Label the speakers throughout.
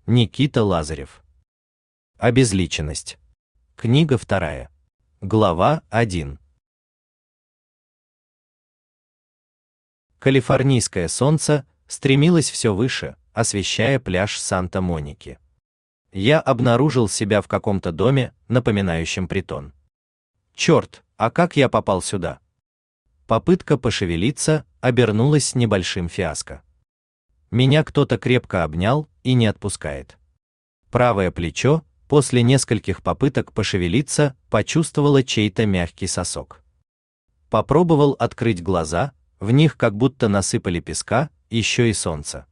Speaker 1: Никита Лазарев. Обезличенность. Книга 2. Глава 1. Калифорнийское солнце стремилось все выше, освещая пляж Санта-Моники. Я обнаружил себя в каком-то доме, напоминающем притон. Черт, а как я попал сюда? Попытка пошевелиться обернулась небольшим фиаско. Меня кто-то крепко обнял и не отпускает. Правое плечо, после нескольких попыток пошевелиться, почувствовало чей-то мягкий сосок. Попробовал открыть глаза, в них как будто насыпали песка, еще и солнца.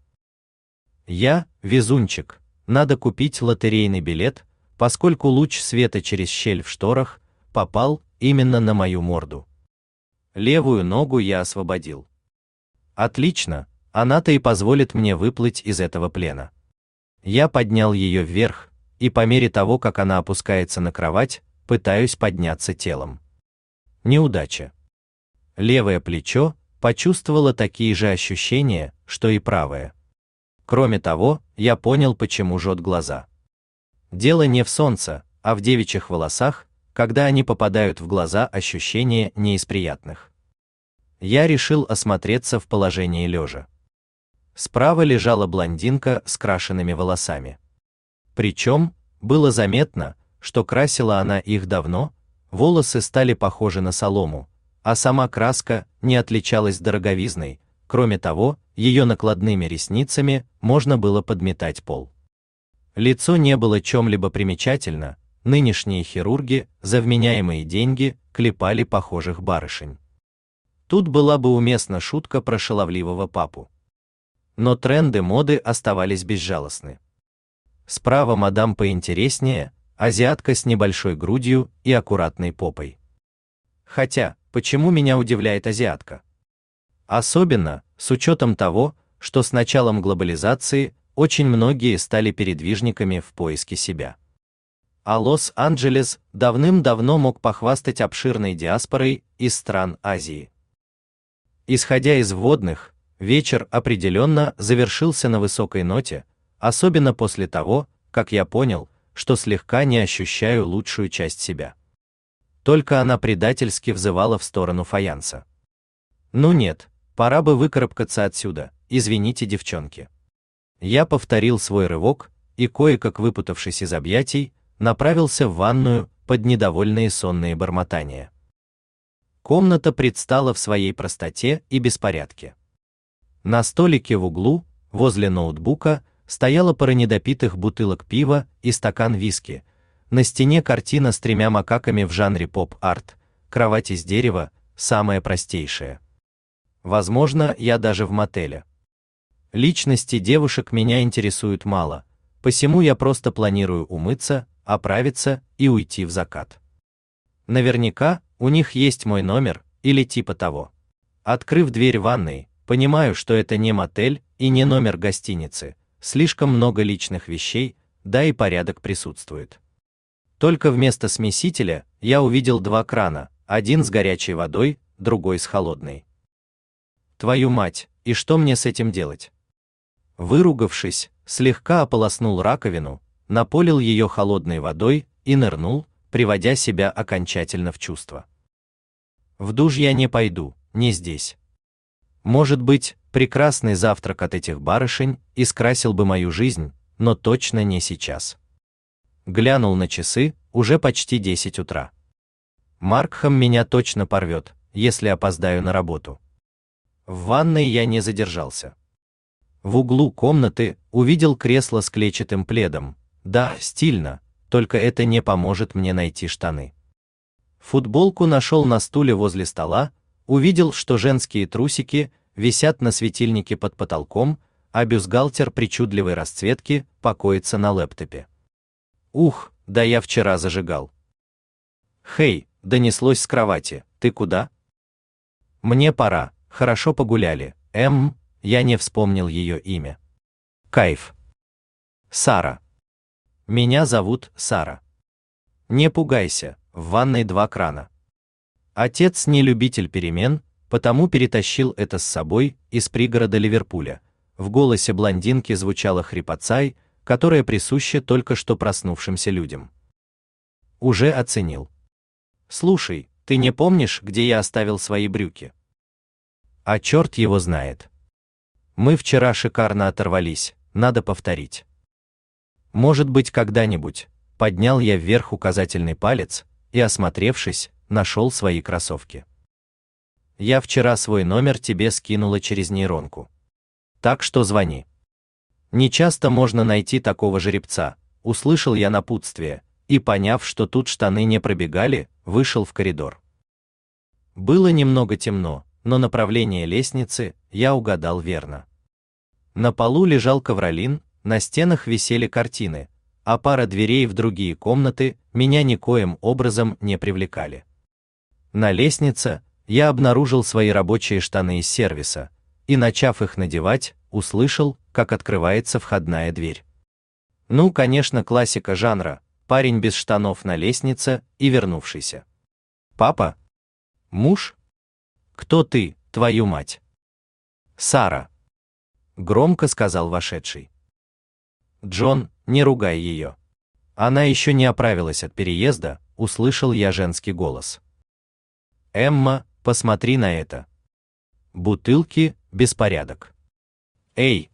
Speaker 1: Я везунчик, надо купить лотерейный билет, поскольку луч света через щель в шторах попал именно на мою морду. Левую ногу я освободил. Отлично, она-то и позволит мне выплыть из этого плена. Я поднял ее вверх, и по мере того, как она опускается на кровать, пытаюсь подняться телом. Неудача. Левое плечо почувствовало такие же ощущения, что и правое. Кроме того, я понял, почему жжет глаза. Дело не в солнце, а в девичьих волосах, когда они попадают в глаза, ощущения не из приятных. Я решил осмотреться в положении лежа. Справа лежала блондинка с крашенными волосами. Причем было заметно, что красила она их давно, волосы стали похожи на солому, а сама краска не отличалась дороговизной, кроме того, ее накладными ресницами можно было подметать пол. Лицо не было чем-либо примечательно, нынешние хирурги за вменяемые деньги клепали похожих барышень. Тут была бы уместна шутка про шаловливого папу. Но тренды моды оставались безжалостны. Справа мадам поинтереснее, азиатка с небольшой грудью и аккуратной попой. Хотя, почему меня удивляет азиатка? Особенно, с учетом того, что с началом глобализации очень многие стали передвижниками в поиске себя. А Лос-Анджелес давным-давно мог похвастать обширной диаспорой из стран Азии. Исходя из вводных, вечер определенно завершился на высокой ноте, особенно после того, как я понял, что слегка не ощущаю лучшую часть себя. Только она предательски взывала в сторону фаянса. Ну нет, пора бы выкарабкаться отсюда, извините, девчонки. Я повторил свой рывок и, кое-как выпутавшись из объятий, направился в ванную под недовольные сонные бормотания. Комната предстала в своей простоте и беспорядке. На столике в углу, возле ноутбука, стояла пара недопитых бутылок пива и стакан виски. На стене картина с 3 макаками в жанре поп-арт, кровать из дерева, самая простейшая. Возможно, я даже в мотеле. Личности девушек меня интересуют мало, посему я просто планирую умыться, оправиться и уйти в закат. Наверняка у них есть мой номер или типа того. Открыв дверь ванной, понимаю, что это не мотель и не номер гостиницы, слишком много личных вещей, да и порядок присутствует. Только вместо смесителя я увидел 2 крана, один с горячей водой, другой с холодной. Твою мать, и что мне с этим делать? Выругавшись, слегка ополоснул раковину, наполнил ее холодной водой и нырнул, приводя себя окончательно в чувство. В душ я не пойду, не здесь. Может быть, прекрасный завтрак от этих барышень искрасил бы мою жизнь, но точно не сейчас. Глянул на часы, уже почти 10 утра. Маркхэм меня точно порвет, если опоздаю на работу. В ванной я не задержался. В углу комнаты увидел кресло с клетчатым пледом. Да, стильно, только это не поможет мне найти штаны. Футболку нашел на стуле возле стола, увидел, что женские трусики висят на светильнике под потолком, а бюстгальтер причудливой расцветки покоится на лэптопе. Ух, да я вчера зажигал. Хей, донеслось с кровати, ты куда? Мне пора, хорошо погуляли, я не вспомнил ее имя. Кайф. Сара. Меня зовут Сара. Не пугайся, в ванной 2 крана. Отец не любитель перемен, потому перетащил это с собой из пригорода Ливерпуля. В голосе блондинки звучала хрипотцай, которое присуще только что проснувшимся людям. Уже оценил. Слушай, ты не помнишь, где я оставил свои брюки? А черт его знает. Мы вчера шикарно оторвались, надо повторить. Может быть, когда-нибудь. Поднял я вверх указательный палец и, осмотревшись, нашел свои кроссовки. Я вчера свой номер тебе скинула через нейронку. Так что звони. Нечасто можно найти такого жеребца, услышал я напутствие, и, поняв, что тут штаны не пробегали, вышел в коридор. Было немного темно, но направление лестницы я угадал верно. На полу лежал ковролин, на стенах висели картины, а пара дверей в другие комнаты меня никоим образом не привлекали. На лестнице я обнаружил свои рабочие штаны из сервиса и, начав их надевать, услышал, как открывается входная дверь. Ну, конечно, классика жанра: парень без штанов на лестнице и вернувшийся. Папа? Муж? Кто ты, твою мать? Сара. Громко сказал вошедший. Джон, не ругай ее. Она еще не оправилась от переезда, услышал я женский голос. Эмма, посмотри на это. Бутылки, беспорядок. Эй!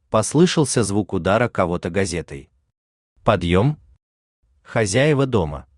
Speaker 1: Послышался звук удара кого-то газетой. Подъем? Хозяева дома.